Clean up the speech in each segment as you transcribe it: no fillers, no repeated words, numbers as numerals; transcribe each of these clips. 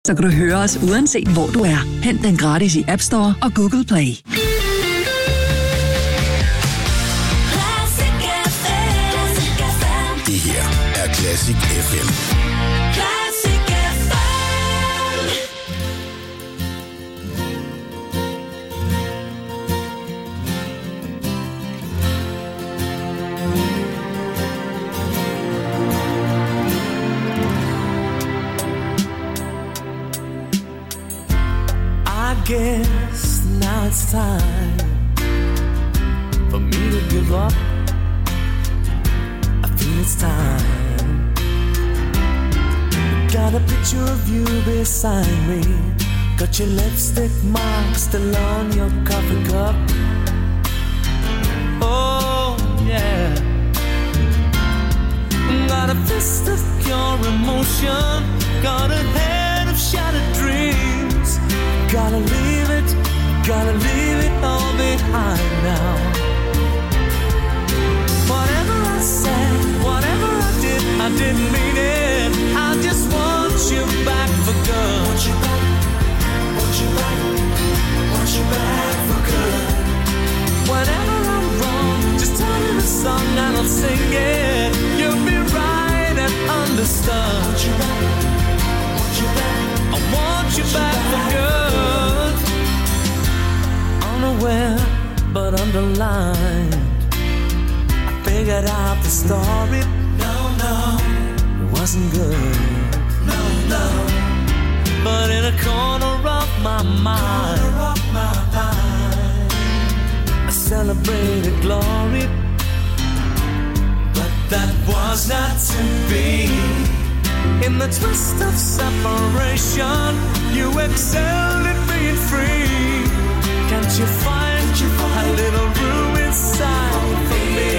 Så kan du høre os uanset hvor du er. Hent den gratis i App Store og Google Play. Det her er Classic FM. Classic FM. I guess now it's time for me to give up. I feel it's time. Got a picture of you beside me. Got your lipstick mark still on your coffee cup. Oh yeah. Got a fist of pure emotion. Got a head of shattered dreams. Gotta leave it all behind now. Whatever I said, whatever I didn't mean it. I just want you back for good. Want you back, want you back, want you back for good. Whenever I'm wrong, just tell me the song and I'll sing it. You'll be right and understood. Want you back, want you back, I want you back for good. Unaware but underlined, I figured out the story. No, it wasn't good. No, but in a corner of my mind, I celebrated glory. But that was not to be. In the twist of separation, you excelled at being free. Can't you find a little room inside for me?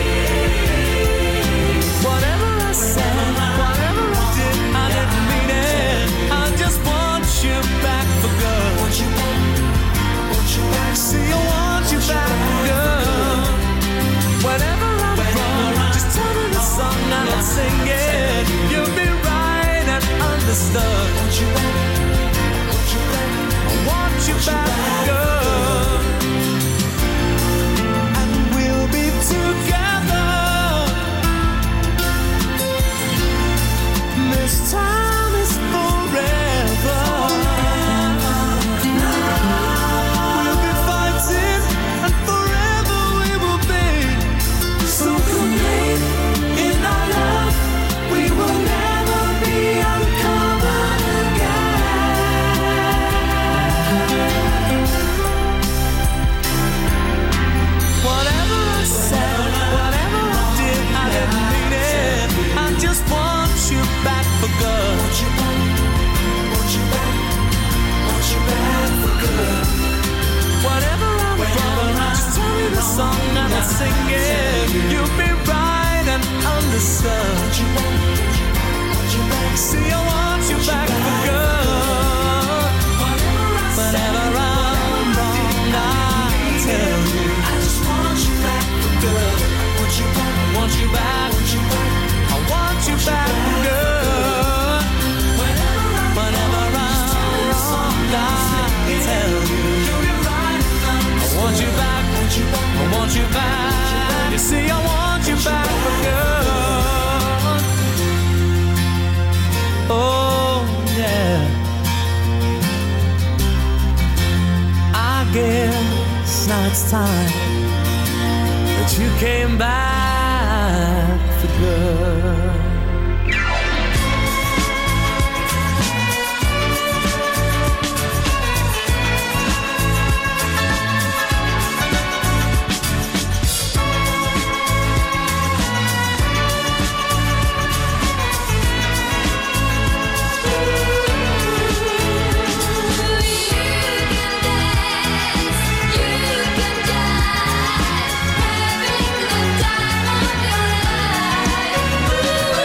Whatever I said, whatever I didn't mean it. I just want you back for good. Want you back, see, I want you back for good. Whenever I'm wrong, just tell me the song and I'll sing it. You'll be right and understood. Want you back, I want you back for good. And we'll be together. This time is forever. We'll be fighting and forever we will be. So complete in our love, we will never be uncovered again. Whatever I said, whatever I didn't mean it. I just want you back for good. Want you back, want you back, want you back for good. Whatever I'm wrong, just tell me the song and I'll sing it. You'll be right and understood. Want you back, want you back, see, I want you back for good. Whenever I'm wrong, I tell you, I just want you back for good. Want you back, want you back, want you back, I want you back for good. Whenever I'm wrong, I tell you, I want you back, I want you back. You see, I want you back for good. Oh yeah. I guess now it's time that you came back for good. You can dance, having the time of your life.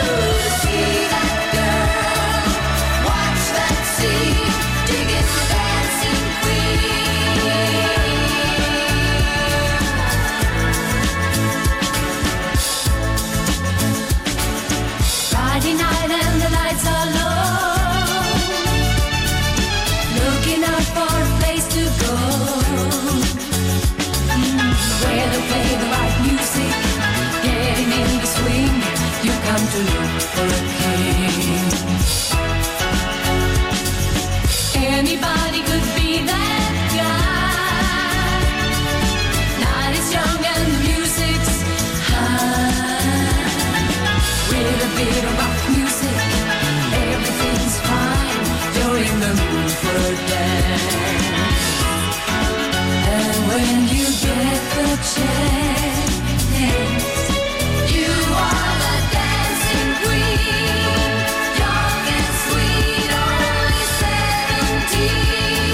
the mood for a dance. And when you get the chance, you are the dancing queen, young and sweet, only 17.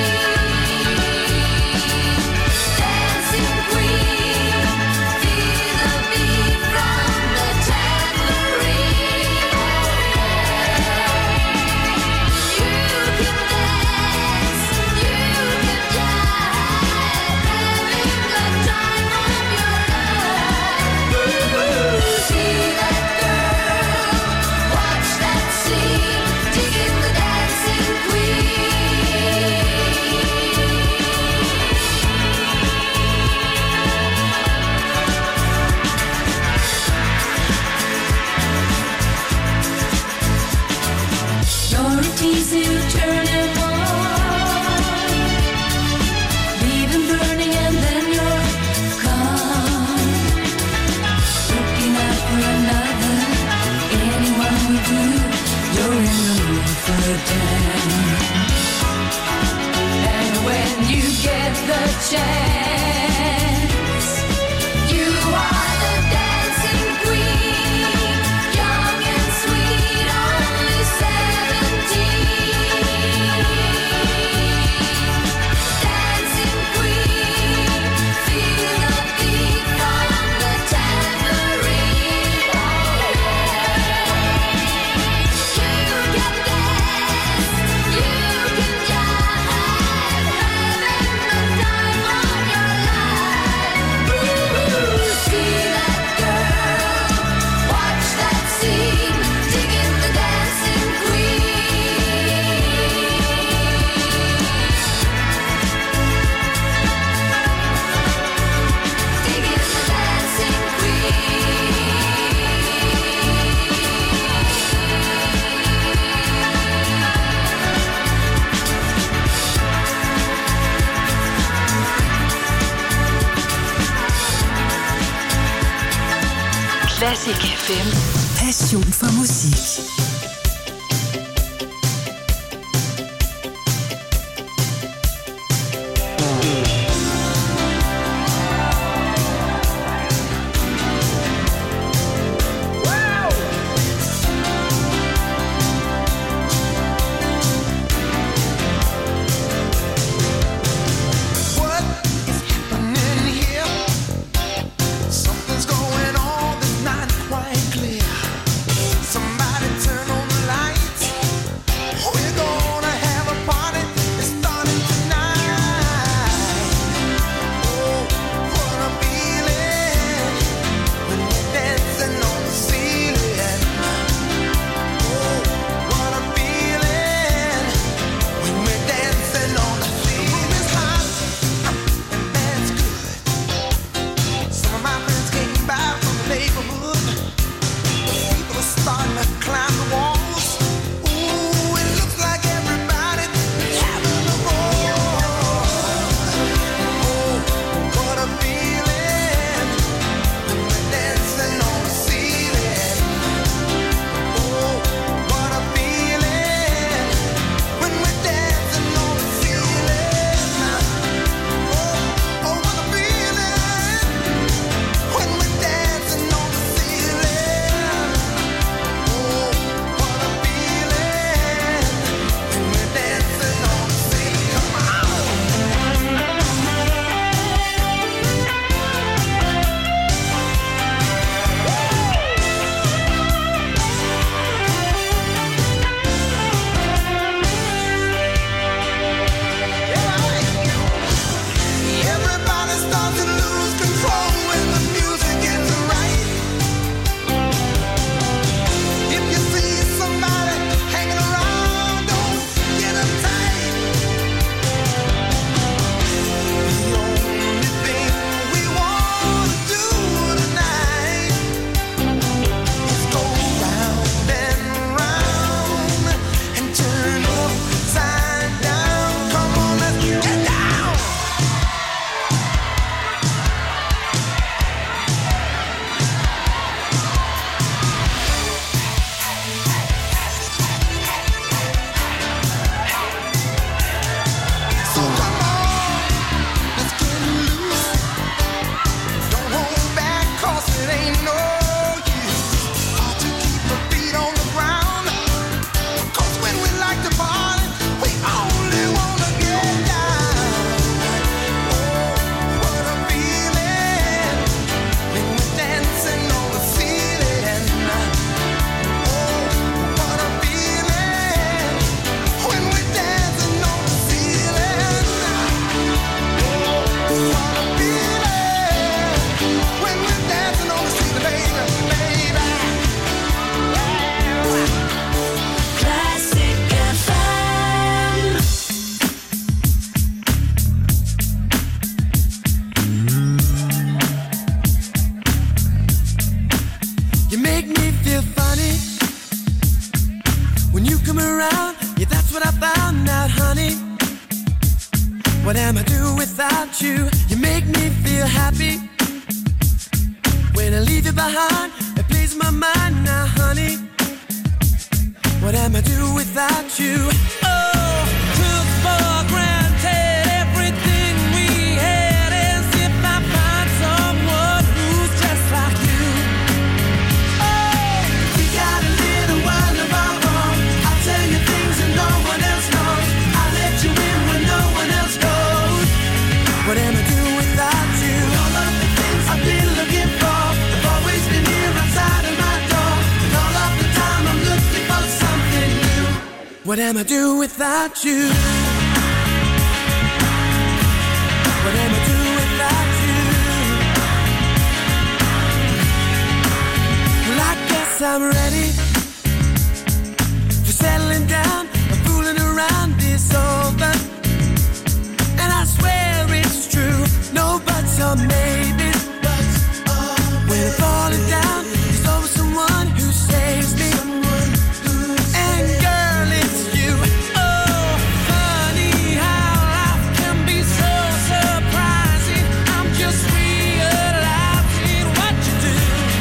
Dancing queen, feel the beat from the tambourine. You can dance, you can jive, having the time of your life. See that girl, watch that scene, digging the dancing queen. Your routines you turn them on, leave them burning and then you're gone. Looking out for another, anyone will do. You're in the mood for a dance. And when you get the chance, you are the dancing queen, young and sweet, only 17. Dancing queen, feel the beat from the tambourine. You can dance, you can jive, having the time of your life. See that girl, watch that scene, digging the dancing queen. Digging the dancing Classic FM. Passion for musik. What is happening here? Something's going on that's not quite clear. Somebody turn What am I do without you? You make me feel happy. When I leave you behind, it plays my mind now, honey. What am I do without you? Oh, took for granted everything we had, as if I find someone who's just like you. Oh, we got a little world of our own. I'll tell you things that no one else knows. I'll let you in when no one else goes. What am I do without you? All of the things I've been looking for have always been here outside of my door. And all of the time I'm looking for something new. What am I do without you? What am I do without you? Well, I guess I'm ready for settling down. I'm fooling around is over. And I swear it's true. No buts or maybes. When I'm falling down, there's always someone who saves me. And girl, it's you. Oh, funny how life can be so surprising. I'm just realizing what you do.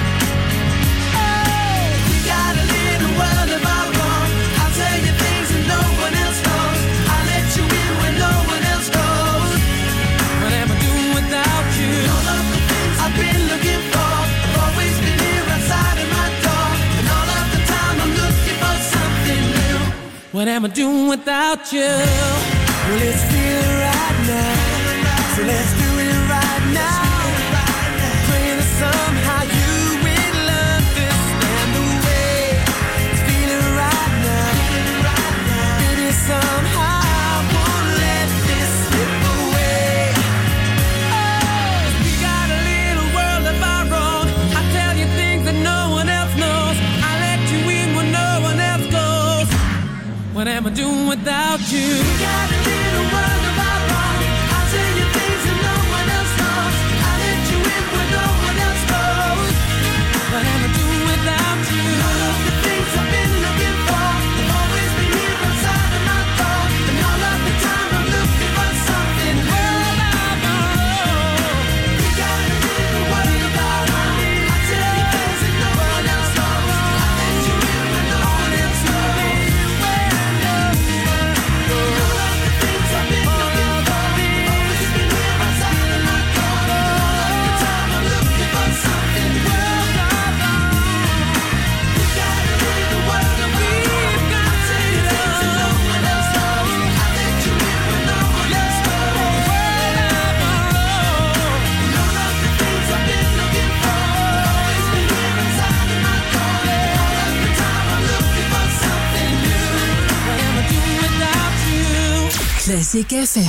Oh, we got a little world of our own. I'll tell you things that no one else knows. I'll let you in when no one else goes. What am I doing without you? All of the things I've been looking for have always been here outside of my door. And all of the time I'm looking for something new. What am I doing without you? Well, it's feeling right now. So let's do it right now. Praying that somehow you will understand the way it's feeling right now. Maybe somehow I won't let this slip away. Oh, we got a little world of our own. I tell you things that no one else knows. I let you in when no one else goes. What am I doing without you? We got a little world of our own. I'll tell you things that no one else knows. I'll let you in when no one else goes. What am I doing without you? All of the things I've been looking for have always been here outside of my door. And all of the time I'm looking for something new. We got a little world of our own. I'll tell you things that no one else knows. I'll let you in when no one else knows. All of the things I've been looking for have always been here outside of my door. And all of the time I'm looking for something new. We got a little world of our own. I'll tell you things that no one else knows. I'll let you in when no one else knows. And all of the things I've been looking for have always been here inside of my door. And all of the time I'm looking for something new. What am I doing without you? Classic FM.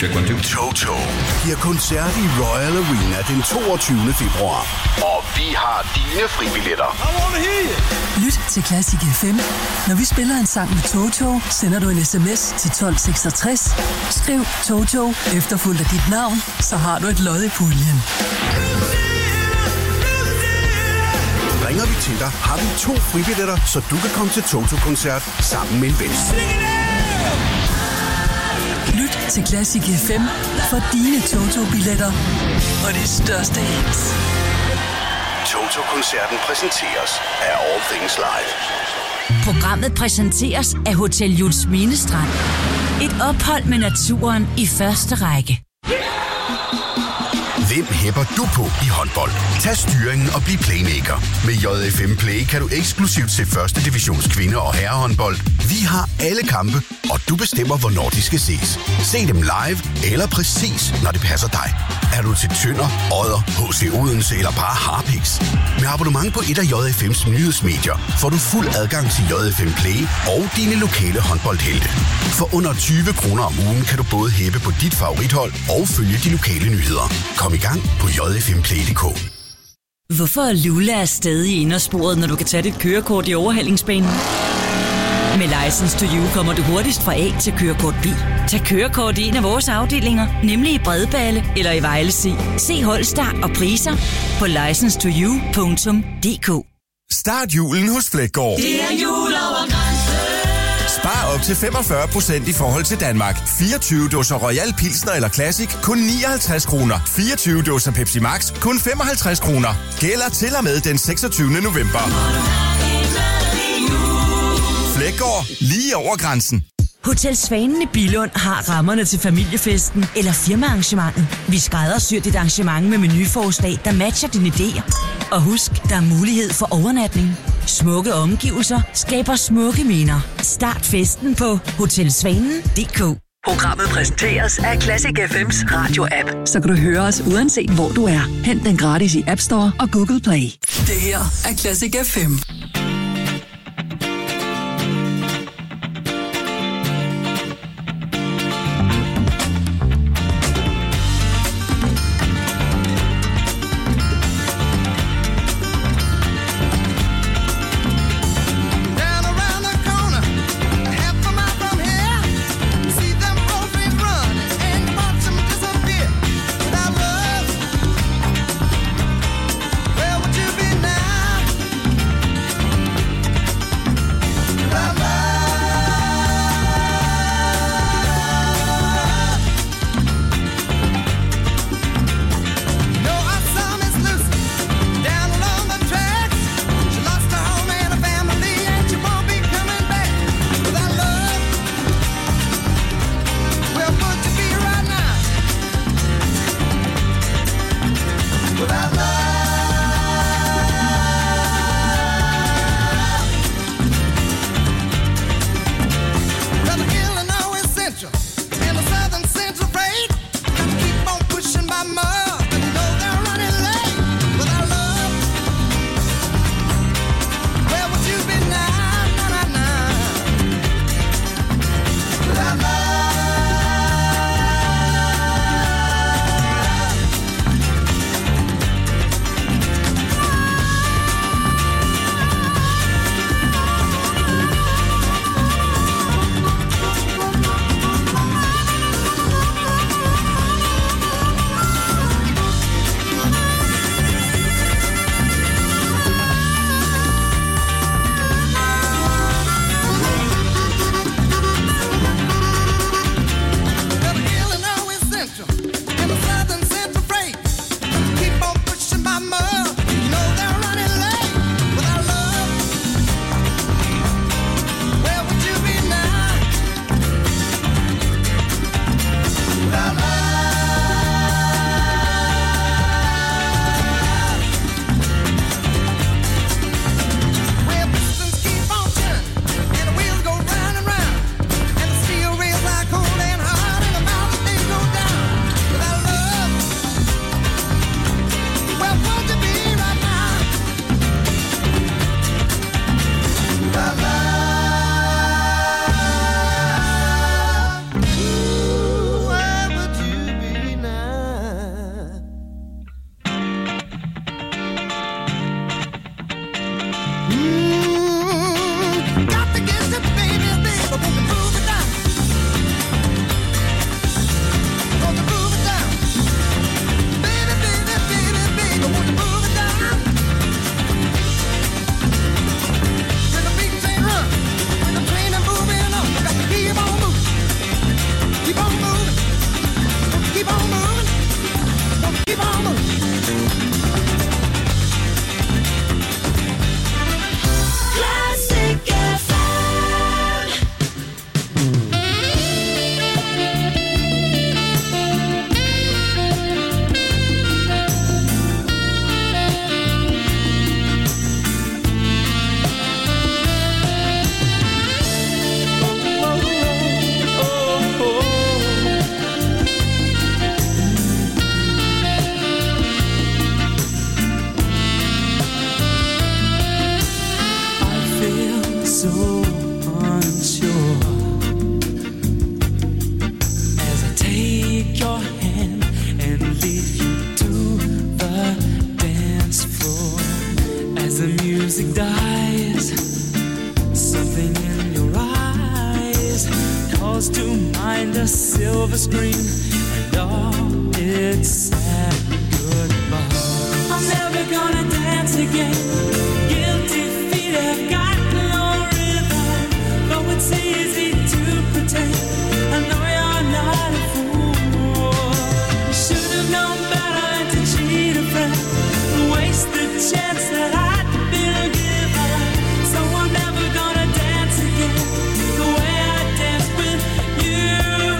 Check 1, 2. Toto giver koncert i Royal Arena den 22. februar. Og vi har dine fribilletter. Lyt til Classic FM. Når vi spiller en sang med Toto, sender du en sms til 1266. Skriv Toto efterfulgt af dit navn, så har du et lod i puljen. Ringer vi til dig, har vi 2 fribilletter, så du kan komme til Toto-koncert sammen med en ven. Lyt til Classic FM for dine Toto-billetter og de største hits. Toto-koncerten præsenteres af All Things Live. Programmet præsenteres af Hotel Juelsminde Strand. Et ophold med naturen i første række. Hvem hæpper du på i håndbold? Tag styringen og bliv playmaker. Med JFM Play kan du eksklusivt se første divisions kvinde- og herrehåndbold. Vi har alle kampe, og du bestemmer, hvornår de skal ses. Se dem live eller præcis, når det passer dig. Er du til Tønder, Odder, HC Odense eller bare Harpiks? Med abonnement på et af JFM's nyhedsmedier får du fuld adgang til JFM Play og dine lokale håndboldhelte. For under 20 kroner om ugen kan du både hæppe på dit favorithold og følge de lokale nyheder. Kom i gang på jfmplay.dk. Hvorfor er Lula stadig i indersporet, når du kan tage dit kørekort i overhalingsbanen? Med License to You kommer du hurtigst fra A til kørekort B. Tag kørekort i en af vores afdelinger, nemlig i Bredballe eller i Vejlesi. Se holdstart og priser på license2you.dk. Start julen hos Fleggaard. Det er jul over grænsen. Spar op til 45% i forhold til Danmark. 24 dåser Royal Pilsner eller Classic, kun 59 kroner. 24 dåser Pepsi Max, kun 55 kroner. Gælder til og med den 26. november. Fleggaard, lige over grænsen. Hotel Svanen i Billund har rammerne til familiefesten eller firmaarrangementet. Vi skræddersyr dit arrangement med menuforslag, der matcher dine idéer. Og husk, der er mulighed for overnatning. Smukke omgivelser skaber smukke minder. Start festen på hotelsvanen.dk. Programmet præsenteres af Classic FM's radio-app. Så kan du høre os uanset hvor du er. Hent den gratis i App Store og Google Play. Det her er Classic FM. screen and all its sad goodbye. I'm never gonna dance again. Guilty feet have got no rhythm, though it's easy to pretend. I know you're not a fool. You should have known better than to cheat a friend, waste the chance that I'd been given. So I'm never gonna dance again the way I danced with you.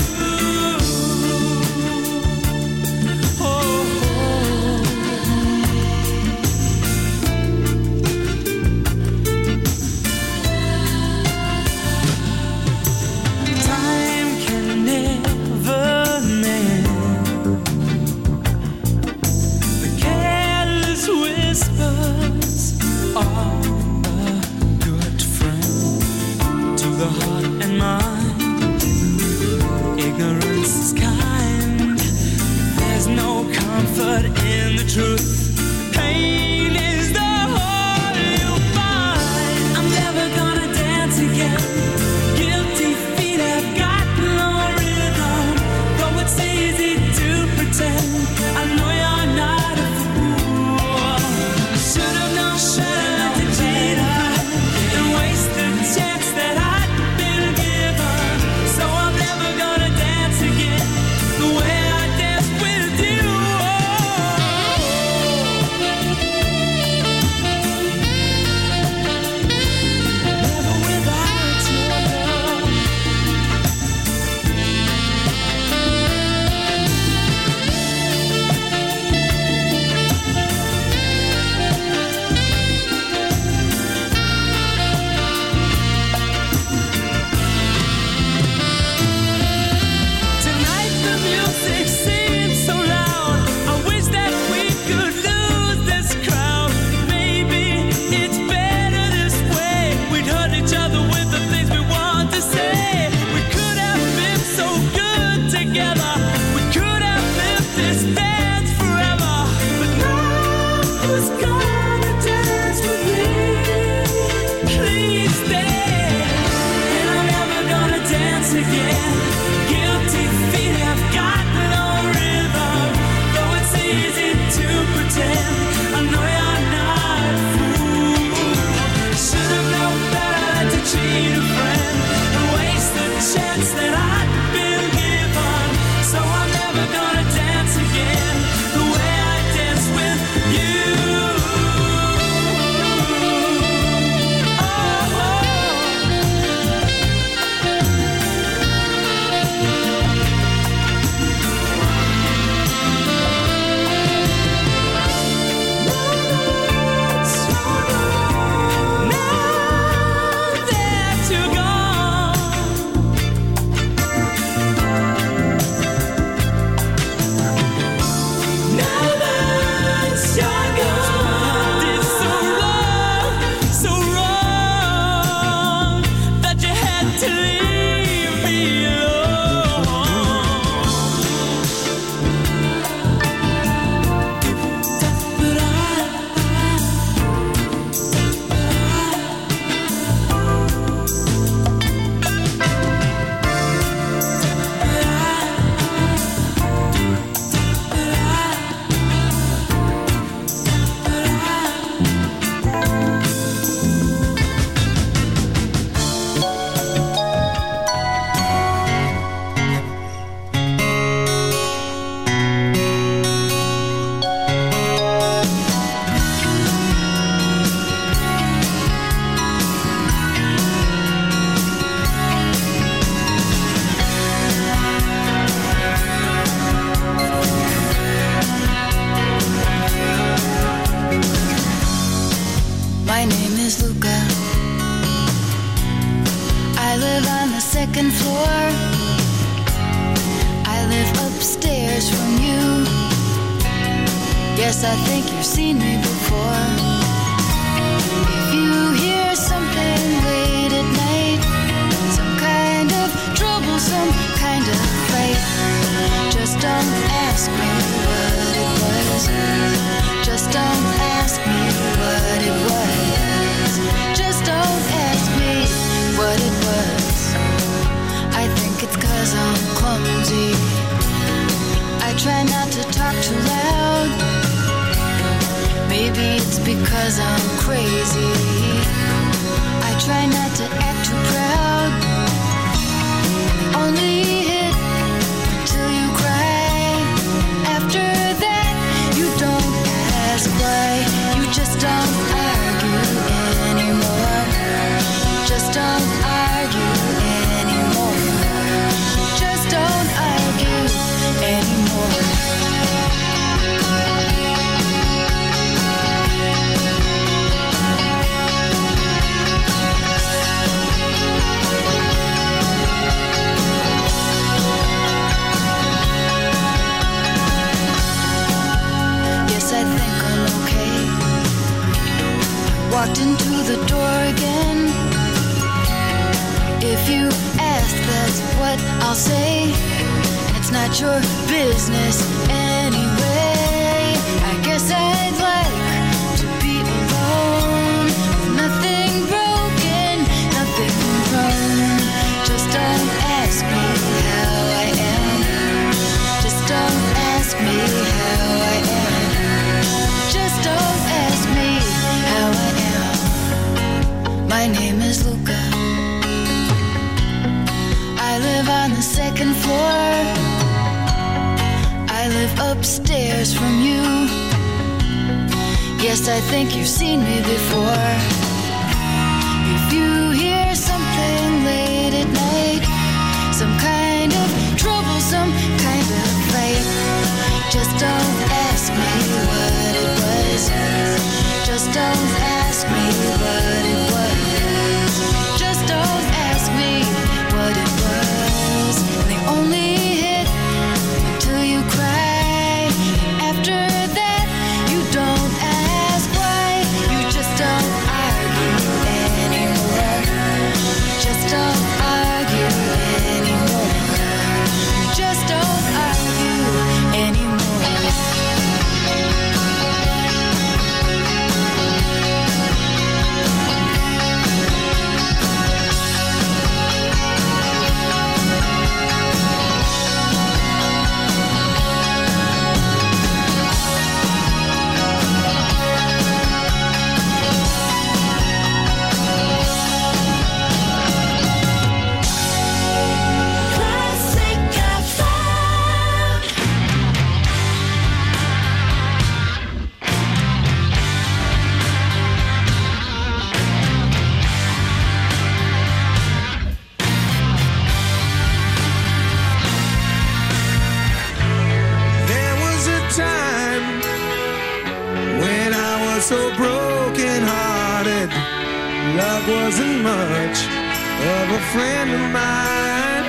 Time can never mend the careless whispers of a good friend to the heart and mind. Ignorance is kind. There's no comfort in the truth. Pain is the whole you find. I'm never gonna dance again. Guilty feet have got no rhythm, though it's easy to pretend. I know you're not a fool. Should have known better to cheat a friend and waste the chance that I'd been given. So I'm never gonna dance again the way I danced with you. Never without your love. Tonight the music seems so loud. I wish that we could lose this crowd. Maybe it's better this way. We'd hurt each other with the things we want to say. We could have been so good together. We could have lived this dance forever. But now who's gonna dance with me? Please stay. And I'm never gonna dance again. Guilty feet have got no rhythm, though it's easy to pretend. I know you're not a fool. Should have known better than to cheat a friend and waste the chance that I'd been given. So I'm never gonna dance again the way I danced with you. Now that you're gone, now that you're gone, did so wrong that you had to leave me alone. But My name is Luca. I live on the second floor. I live upstairs from you. Yes, I think you've seen me before. If you hear something late at night, some kind of trouble, some kind of fight, just don't ask me what it was. Just don't ask me what it was. Just don't ask me what it was. I think it's 'cause I'm clumsy. maybe it's because I'm crazy. I try not to act too proud. Only hit till you cry. After that, you don't ask why. You just don't argue anymore. Just don't argue anymore. Just don't argue anymore. Walked into the door again. If you ask, that's what I'll say. It's not your business anyway. I guess I'd like to be alone. Nothing broken, nothing wrong. Just don't ask me how I am. Just don't ask me how I am. Just don't ask me how I am. My name is Luca. I live on the second floor. I live upstairs from you. Yes, I think you've seen me before. If you hear something late at night, some kind of trouble, some kind of fight, just don't ask me what it was. Just don't ask me what it was. Just don't ask me what it was. They only hit till you cry. After that, you don't ask why. You just don't argue anymore. Just don't argue anymore. Just don't argue anymore. So broken-hearted, love wasn't much of a friend of mine.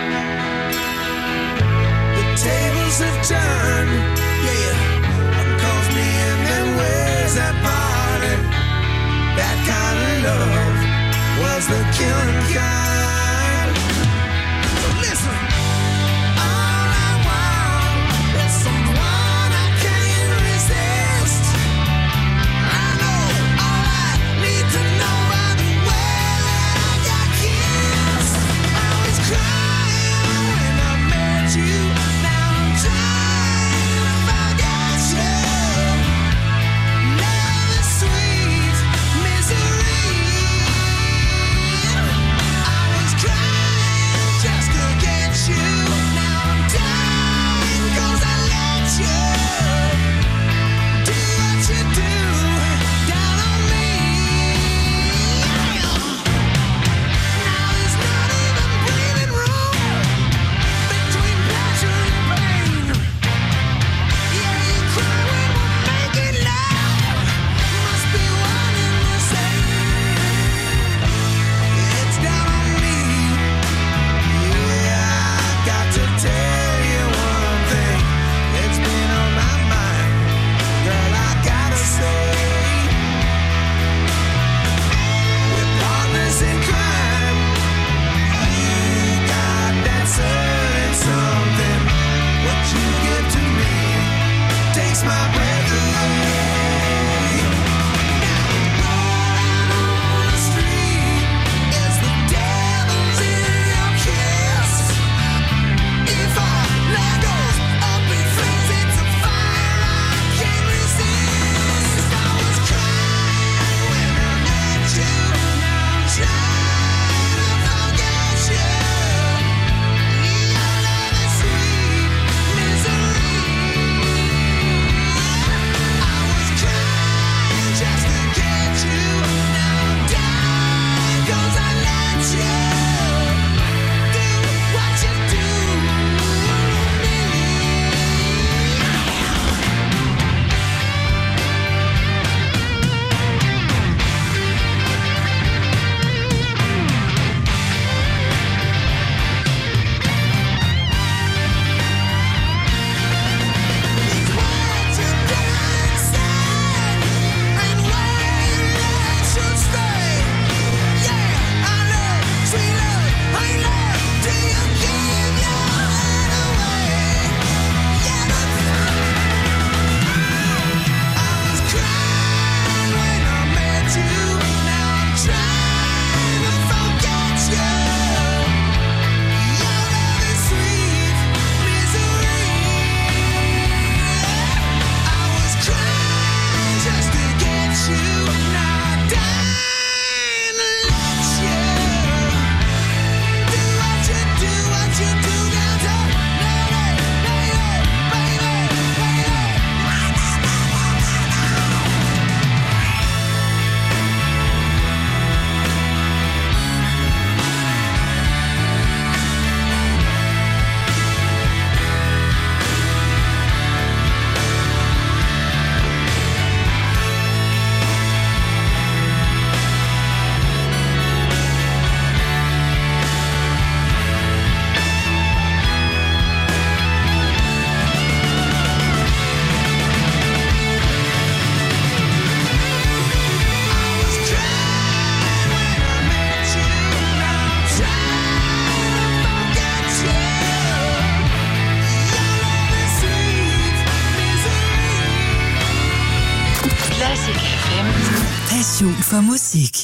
The tables have turned, yeah, calls me in and ways that parted. That kind of love was the killing kind. So listen. All I want is someone I can't resist. Sweet misery. Passion for musik.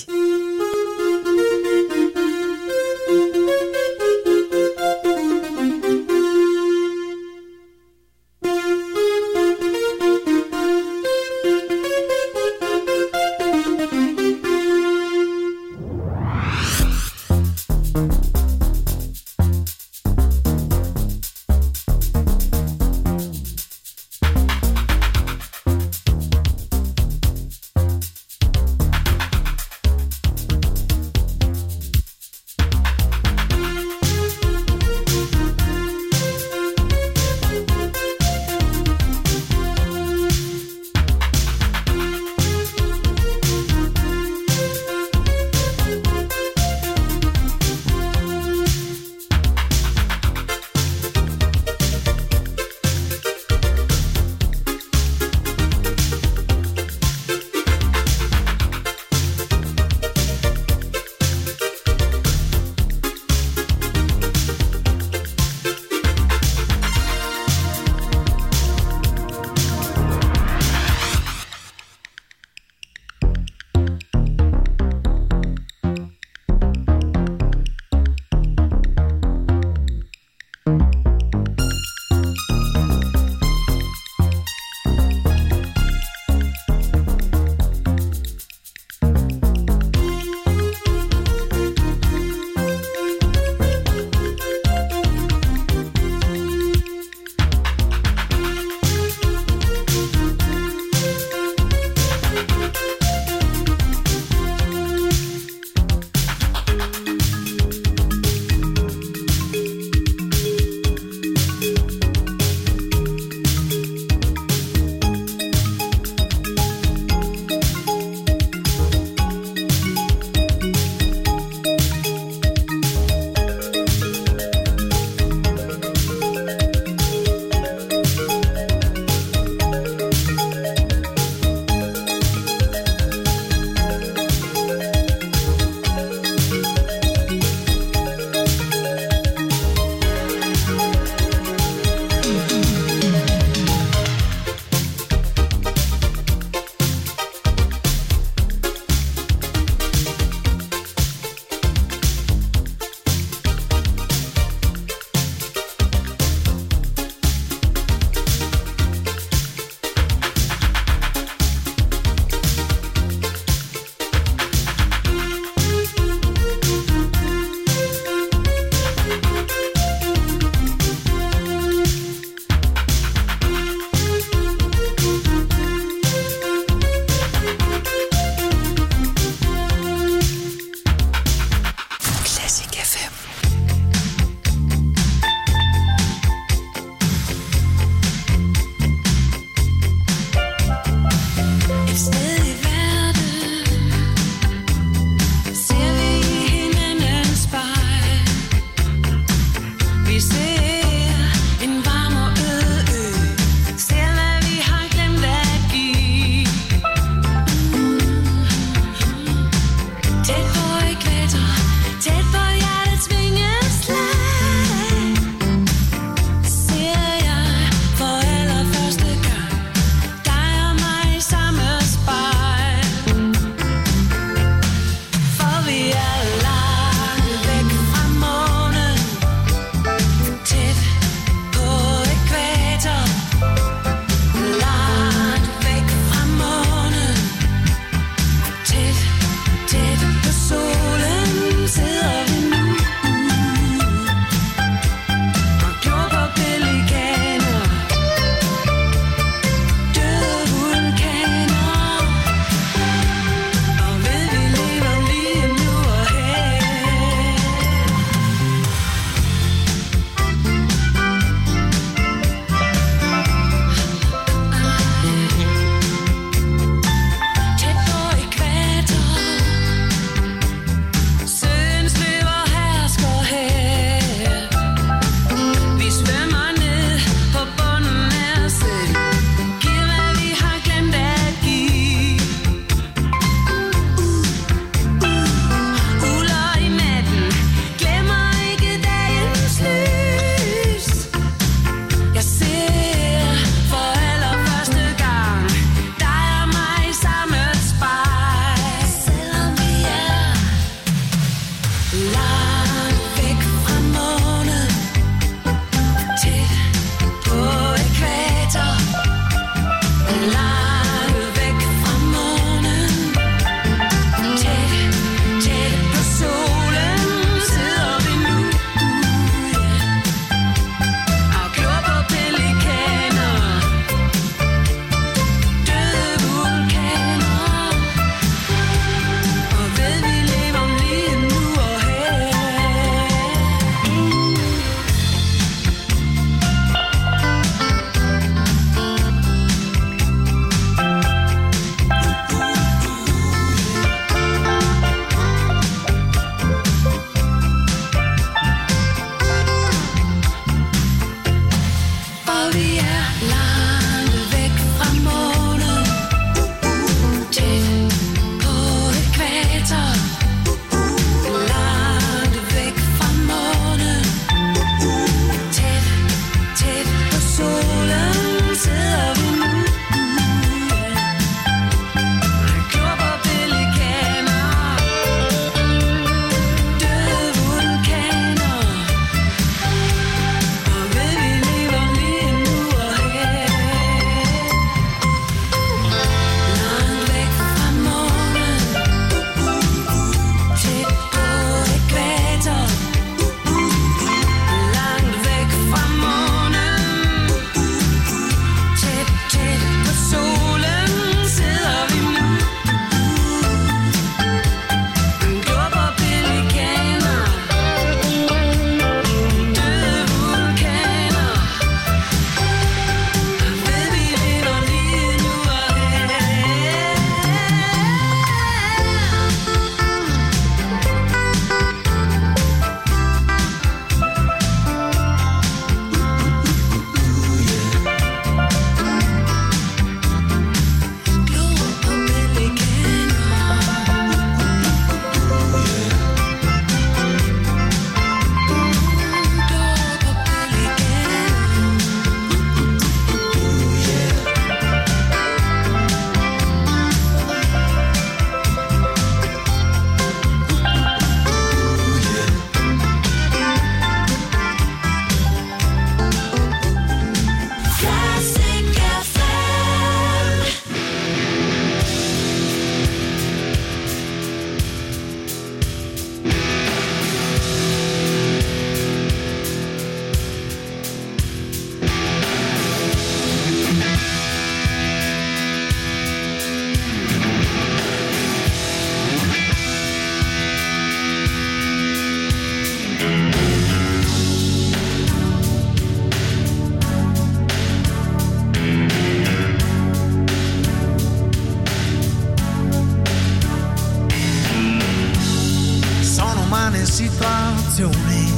sensazione,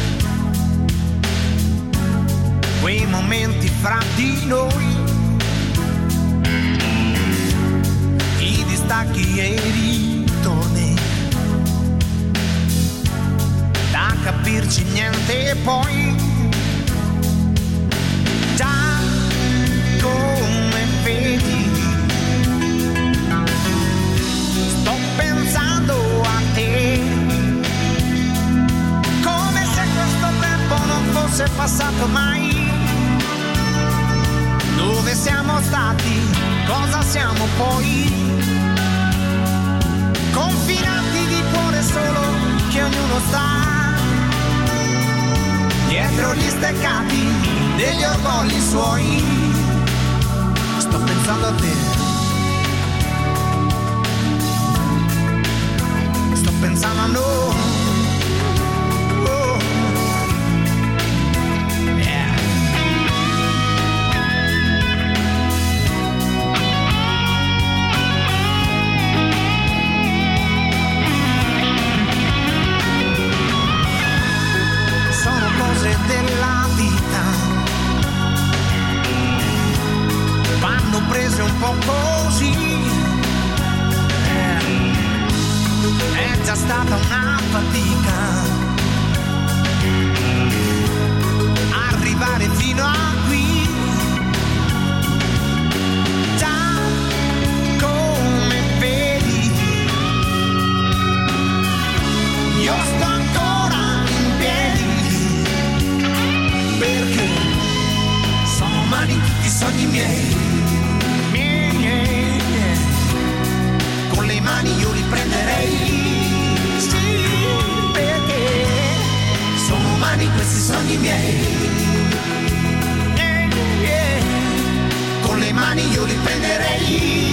quei momenti fra di noi, i distacchi e i ritorni, da capirci niente poi, già come vedi, sto pensando a te, come se questo tempo non fosse passato mai. Dove siamo stati, cosa siamo poi? Confinati di cuore solo che ognuno sta dietro gli steccati degli orgogli suoi. Sto pensando a te, sto pensando a noi. Della vita vanno prese un po' così, è già stata una fatica arrivare fino a qui, già come vedi io sto ancora in piedi, perché sono umani tutti i sogni miei, con le mani io li prenderei, sì, perché sono umani questi sogni miei, con le mani io li prenderei,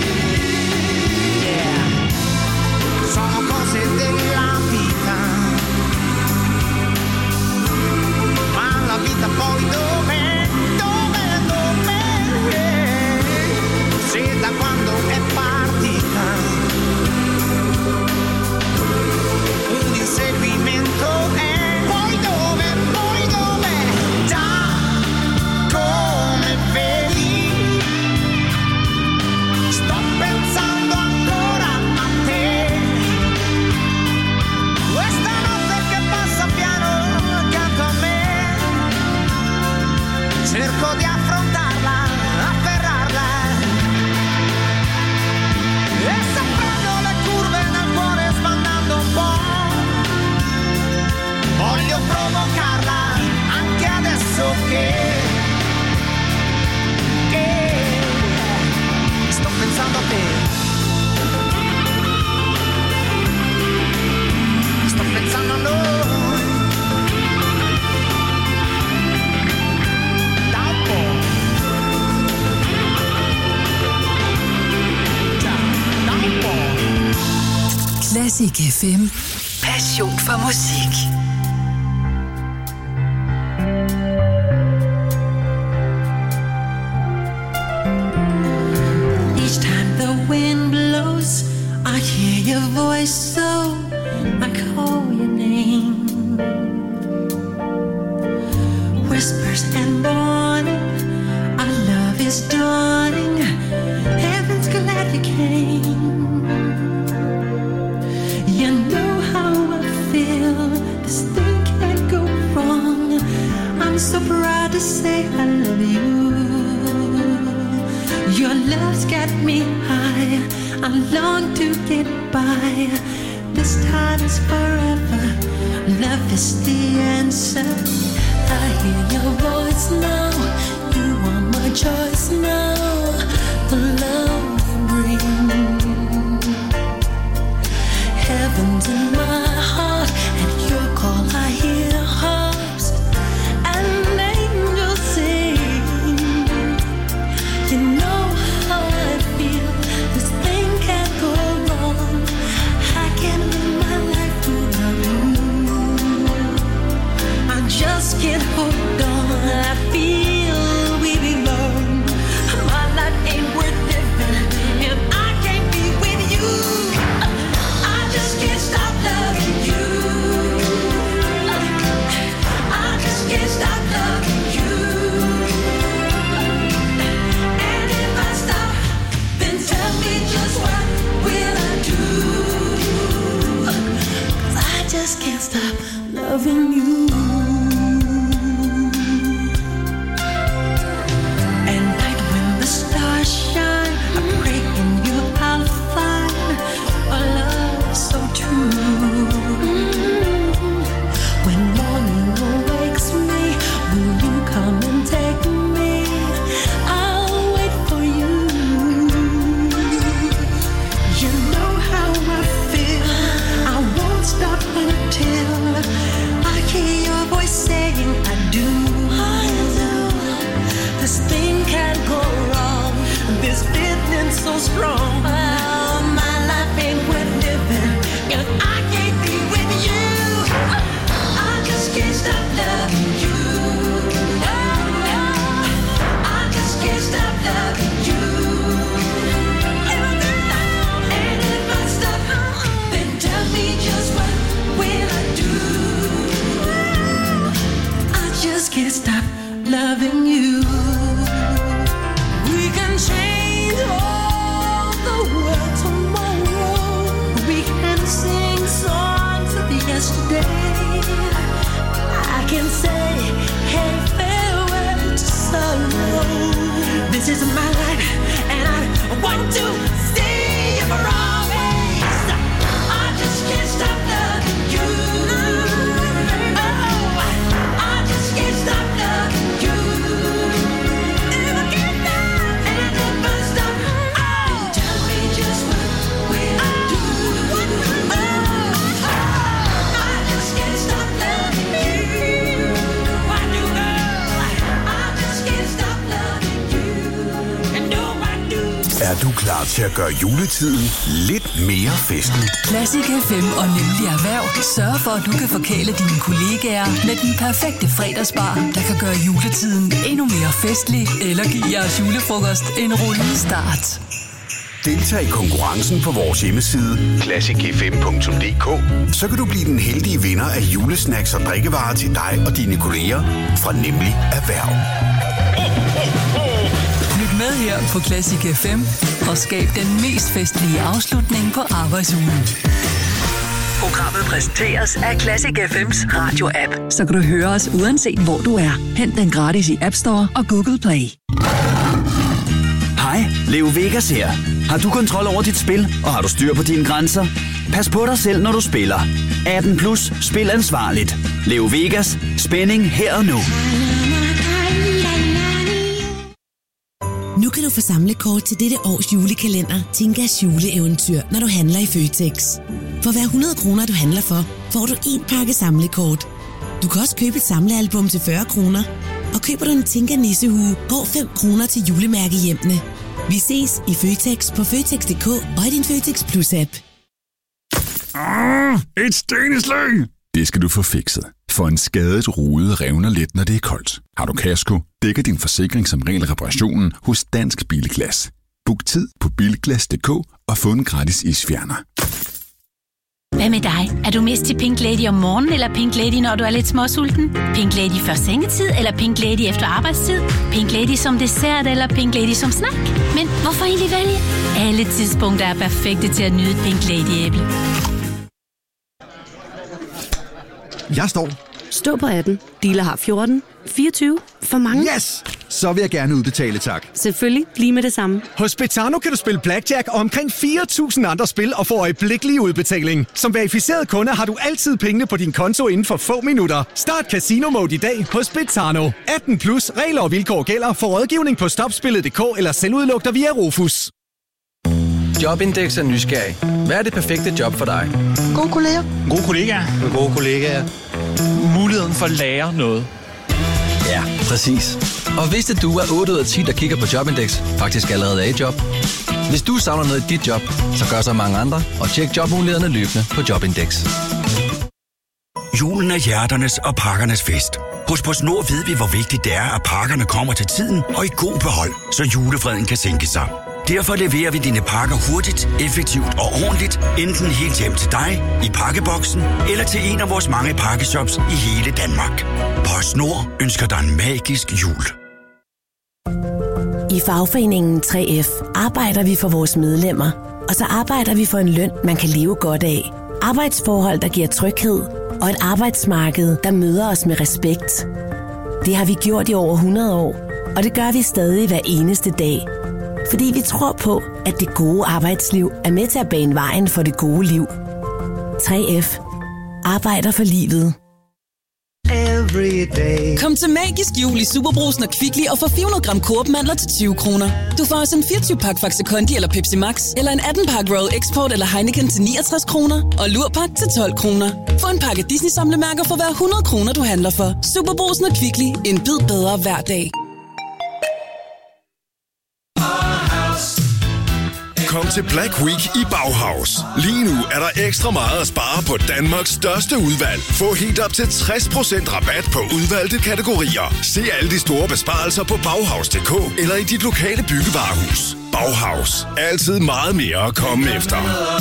sono cose della vita. La vita poi dov'è, se da quando è partita un inseguimento è, poi dov'è, già come vedi sto pensando ancora a te, questa notte che passa piano accanto a me. Cerco di affrontarla, afferrarla, e se prendo le curve nel cuore sbandando un po', voglio provocarla anche adesso che sto pensando a te, sto pensando a noi. Classic FM. Passion for musik. Each time the wind blows, I hear your voice, so I call your name. Whispers and morning, our love is dawning. Heaven's glad you came. You know how I feel, this thing can't go wrong. I'm so proud to say I love you. Your love's got me high, I long to get by. This time is forever, love is the answer. I hear your voice now, you are my choice now. The love you bring, heaven's in my heart, at your call I hear harps and angels sing. You know how I feel, this thing can't go wrong. I can live my life without you. I just can't hold on, I feel we belong. My life ain't worth living if I can't be with you. I just can't stop loving you. can't go wrong. This feeling so strong. Oh, my life ain't worth living if I can't be with you. I just can't stop loving you. I just can't stop loving you. And if I stop, then tell me just what will I do? I just can't stop loving you. We can change all the world tomorrow. We can sing songs of yesterday. I can say, hey, farewell to sorrow. This is my life, and I want to see it for always. I just can't stop loving you. Oh, I just can't stop loving you. If I can't stop, and if I stop, then tell me just what will I do? I just can't stop loving you. I do know. I just can't stop loving you. And no, I do. Er du klar til at gøre juletiden lidt mere festlig? Classic FM og Nemlig Erhverv sørger for, at du kan forkæle dine kollegaer med den perfekte fredagsbar, der kan gøre juletiden endnu mere festlig eller give jeres julefrokost en rullende start. Deltag i konkurrencen på vores hjemmeside classicfm.dk, så kan du blive den heldige vinder af julesnacks og drikkevarer til dig og dine kolleger fra Nemlig Erhverv. Lyt med her på Classic FM og skab den mest festlige afslutning på arbejdsugen. Programmet præsenteres af Classic FM's radio-app, så kan du høre os uanset hvor du er. Hent den gratis i App Store og Google Play. Hej, Leo Vegas her. Har du kontrol over dit spil, og har du styr på dine grænser? Pas på dig selv, når du spiller. 18+, spil ansvarligt. Leo Vegas, spænding her og nu. Nu kan du få samlekort til dette års julekalender, Tinkas juleeventyr, når du handler i Føtex. For hver 100 kroner, du handler for, får du 1 pakke samlekort. Du kan også købe et samlealbum til 40 kroner. Og køber du en Tinka nissehue, går 5 kroner til julemærkehjemmene. Vi ses i Føtex på Føtex.dk og i din Føtex Plus-app. Et steneslæg! Det skal du få fikset. For en skadet rude revner let, når det er koldt. Har du kasko, dækker din forsikring som regel reparationen hos Dansk Bilglas. Book tid på bilglas.dk og få en gratis isfjerner. Hvad med dig? Er du mest til Pink Lady om morgenen, eller Pink Lady, når du er lidt småsulten? Pink Lady før sengetid, eller Pink Lady efter arbejdstid? Pink Lady som dessert, eller Pink Lady som snack? Men hvorfor egentlig vælge? Alle tidspunkter er perfekte til at nyde et Pink Lady-æble. Jeg står. Stå på 18. Dealer har 14. 24. For mange. Yes! Så vil jeg gerne udbetale, tak. Selvfølgelig. Lige med det samme. Hos Betano kan du spille blackjack og omkring 4.000 andre spil og få øjeblikkelig udbetaling. Som verificeret kunde har du altid pengene på din konto inden for få minutter. Start Casino Mode i dag hos Betano. 18+, regler og vilkår gælder. For rådgivning på stopspillet.dk eller selvudluk dig via Rufus. Jobindex er nysgerrig. Hvad er det perfekte job for dig? Gode kolleger. Gode kollegaer. Gode kollegaer. Muligheden for at lære noget. Ja, præcis. Og vidste du, at 8 ud af 10, der kigger på Jobindex, faktisk allerede er i job? Hvis du savner noget i dit job, så gør så mange andre, og tjek jobmulighederne løbende på Jobindex. Julen er hjerternes og pakkernes fest. Hos PostNord ved vi, hvor vigtigt det er, at pakkerne kommer til tiden og i god behold, så julefreden kan sænke sig. Derfor leverer vi dine pakker hurtigt, effektivt og ordentligt, enten helt hjem til dig, i pakkeboksen, eller til en af vores mange pakkeshops i hele Danmark. PostNord ønsker dig en magisk jul. I fagforeningen 3F arbejder vi for vores medlemmer, og så arbejder vi for en løn, man kan leve godt af. Arbejdsforhold, der giver tryghed, og et arbejdsmarked, der møder os med respekt. Det har vi gjort i over 100 år, og det gør vi stadig hver eneste dag. Fordi vi tror på, at det gode arbejdsliv er med til at bane vejen for det gode liv. 3F arbejder for livet. Kom til Magisk Jul i Superbrugsen og Kvickly og få 400 gram Coop-mandler til 20 kroner. Du får også en 24-pak Faxe Kondi eller Pepsi Max, eller en 18-pak Royal Export eller Heineken til 69 kroner, og Lurpak til 12 kroner. Få en pakke Disney-samlemærker for hver 100 kroner, du handler for. Superbrugsen og Kvickly. En bid bedre hver dag. Kom til Black Week i Bauhaus. Lige nu er der ekstra meget at spare på Danmarks største udvalg. Få helt op til 60% rabat på udvalgte kategorier. Se alle de store besparelser på Bauhaus.dk eller i dit lokale byggevarehus. Bauhaus. Altid meget mere at komme efter.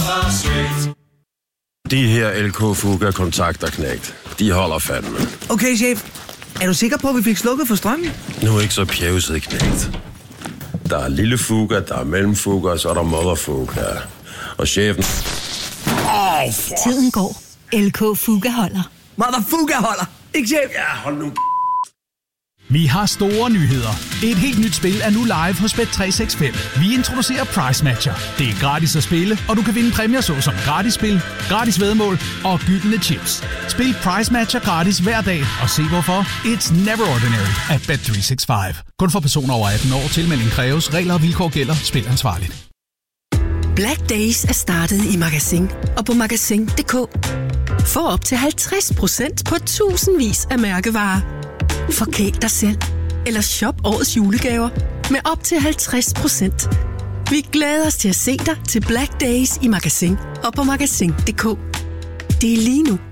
De her LK Fuga kontakter knægt. De holder fandme. Okay, chef. Er du sikker på, at vi fik slukket for strømmen? Nu er ikke så pjevset knægt. Der er lille Fuga, der er mellemfuga, og så er der mother Fuga. Og chefen... Tiden går. LK Fuga holder. Mother Fuga holder. Ikke chef? Ja, hold nu. Vi har store nyheder. Et helt nyt spil er nu live hos Bet365. Vi introducerer Price Matcher. Det er gratis at spille, og du kan vinde præmier såsom gratis spil, gratis væddemål og gyldne chips. Spil Price Matcher gratis hver dag, og se hvorfor. It's never ordinary at Bet365. Kun for personer over 18 år. Tilmelding kræves. Regler og vilkår gælder. Spil ansvarligt. Black Days er startet i Magasin og på Magasin.dk. Få op til 50% på tusindvis af mærkevarer. Forkæl dig selv, eller shop årets julegaver med op til 50%. Vi glæder os til at se dig til Black Days i Magasin og på Magasin.dk. Det er lige nu.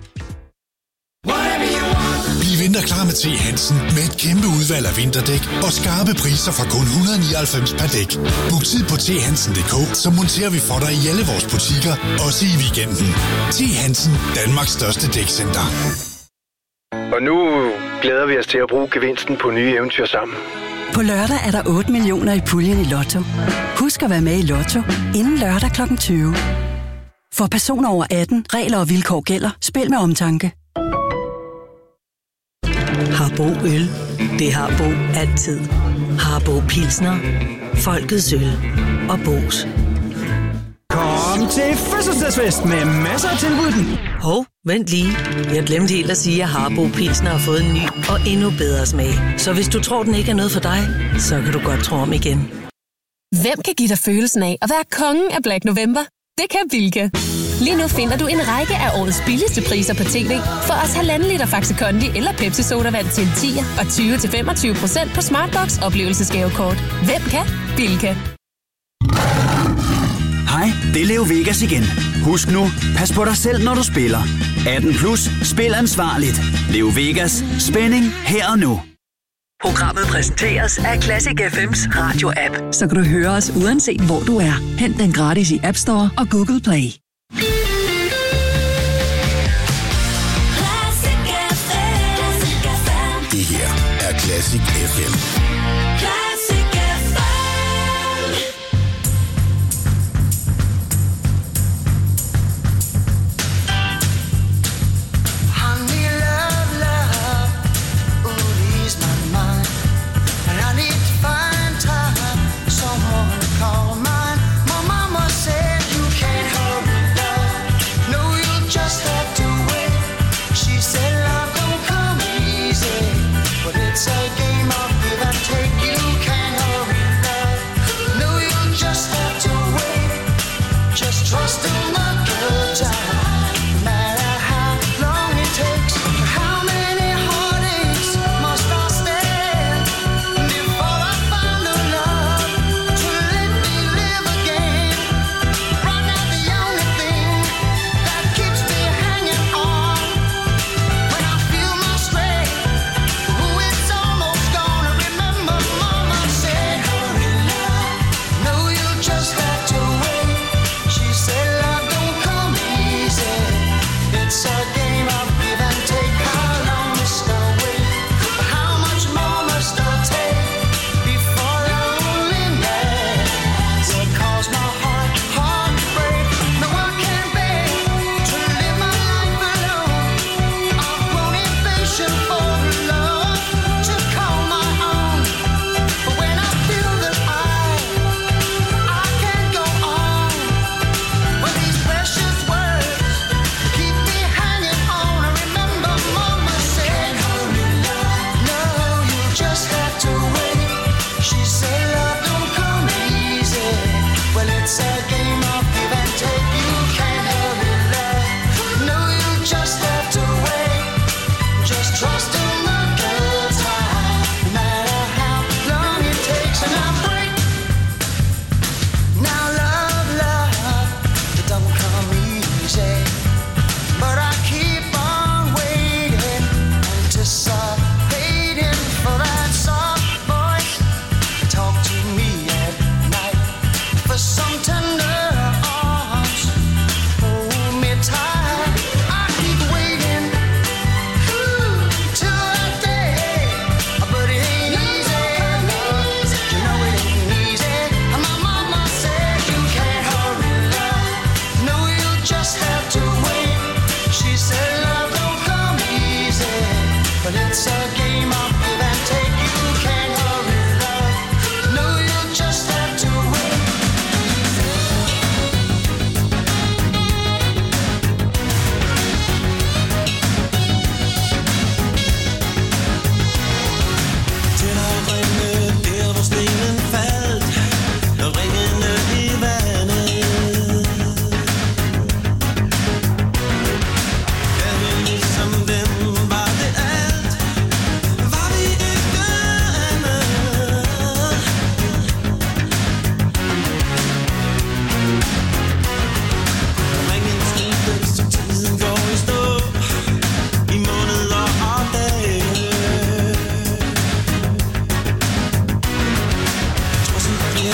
Bliv vinterklar med T. Hansen med et kæmpe udvalg af vinterdæk og skarpe priser fra kun 199 per dæk. Book tid på thansen.dk, så monterer vi for dig i alle vores butikker, også i weekenden. T. Hansen, Danmarks største dækcenter. Og nu glæder vi os til at bruge gevinsten på nye eventyr sammen. På lørdag er der 8 millioner i puljen i Lotto. Husk at være med i Lotto inden lørdag kl. 20. For personer over 18, regler og vilkår gælder. Spil med omtanke. Harbo Øl. Det har Bo altid. Harbo Pilsner. Folkets øl. Og Bo's. Kom til fødselsdagsfest med masser af tilbud. Hov, vent lige. Jeg glemte helt at sige, at Harbo Pilsner har fået en ny og endnu bedre smag. Så hvis du tror, den ikke er noget for dig, så kan du godt tro om igen. Hvem kan give dig følelsen af at være kongen af Black November? Det kan Bilka. Lige nu finder du en række af årets billigste priser på tv. For os 1,5 liter Faxi Kondi eller Pepsi Sodavand til 10 og 20-25% på Smartbox oplevelsesgavekort. Hvem kan? Bilka. Hej, det er Leo Vegas igen. Husk nu, pas på dig selv, når du spiller. 18 plus, spil ansvarligt. Leo Vegas, spænding her og nu. Programmet præsenteres af Classic FM's radio-app, så kan du høre os uanset hvor du er. Hent den gratis i App Store og Google Play. Det her er Classic FM. It's a game of give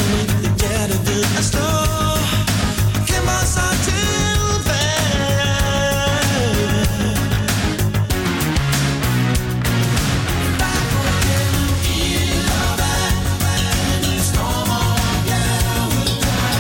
mit hjerte ved at stå. Kæmper sig tilbage. Der går gennem ild og vand, storm over bjerget, der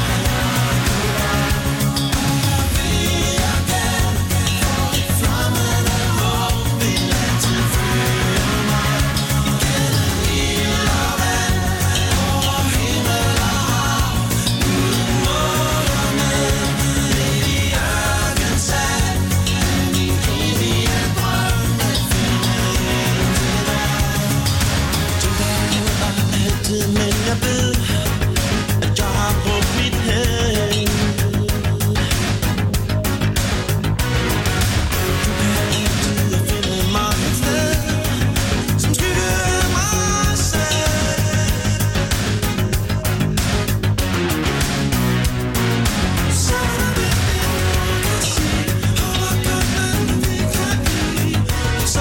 vi er gennem for et flammende håb, vil altid følge mig. Gennem ild og vand, over himmel og hav, uden mål og med, midt i ørkens sand, er min evige drøm at finde ind til dig. Du er altid, men jeg ved, at jeg har brugt mit held. Du kan altid finde mig et sted, som skygge af mig selv. Så er det jeg kan sige, hvor godt man vi kan blive, så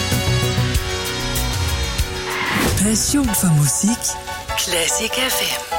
Passion for musik. Classic FM.